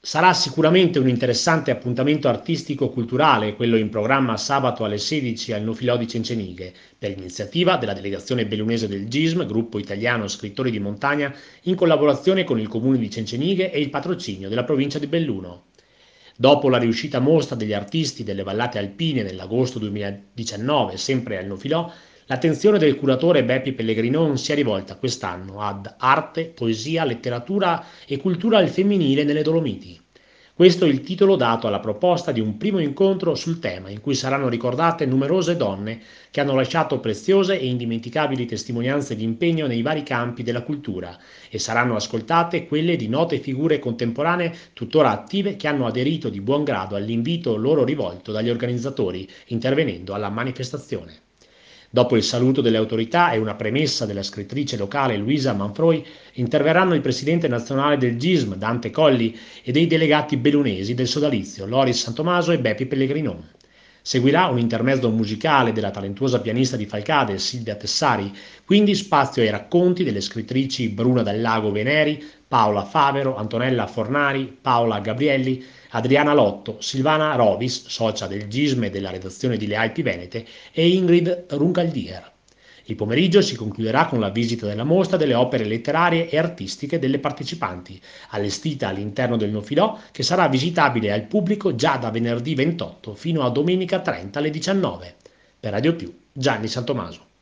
Sarà sicuramente un interessante appuntamento artistico-culturale quello in programma sabato alle 16 al Nufilò di Cencenighe, per iniziativa della delegazione bellunese del GISM, gruppo italiano scrittori di montagna, in collaborazione con il comune di Cencenighe e il patrocinio della provincia di Belluno. Dopo la riuscita mostra degli artisti delle vallate alpine nell'agosto 2019, sempre al Nufilò, l'attenzione del curatore Beppi Pellegrinon si è rivolta quest'anno ad arte, poesia, letteratura e cultura al femminile nelle Dolomiti. Questo è il titolo dato alla proposta di un primo incontro sul tema, in cui saranno ricordate numerose donne che hanno lasciato preziose e indimenticabili testimonianze di impegno nei vari campi della cultura e saranno ascoltate quelle di note figure contemporanee tuttora attive che hanno aderito di buon grado all'invito loro rivolto dagli organizzatori intervenendo alla manifestazione. Dopo il saluto delle autorità e una premessa della scrittrice locale Luisa Manfroi, interverranno il presidente nazionale del GISM, Dante Colli, e dei delegati bellunesi del sodalizio, Loris Santomaso e Beppi Pellegrinon. Seguirà un intermezzo musicale della talentuosa pianista di Falcade, Silvia Tessari, quindi spazio ai racconti delle scrittrici Bruna Dal Lago Veneri, Paola Favero, Antonella Fornari, Paola Gabrielli, Adriana Lotto, Silvana Rovis, socia del GISM e della redazione di Le Alpi Venete, e Ingrid Runkaldier. Il pomeriggio si concluderà con la visita della mostra delle opere letterarie e artistiche delle partecipanti, allestita all'interno del Nofilò, che sarà visitabile al pubblico già da venerdì 28 fino a domenica 30 alle 19. Per Radio Più, Gianni Santomaso.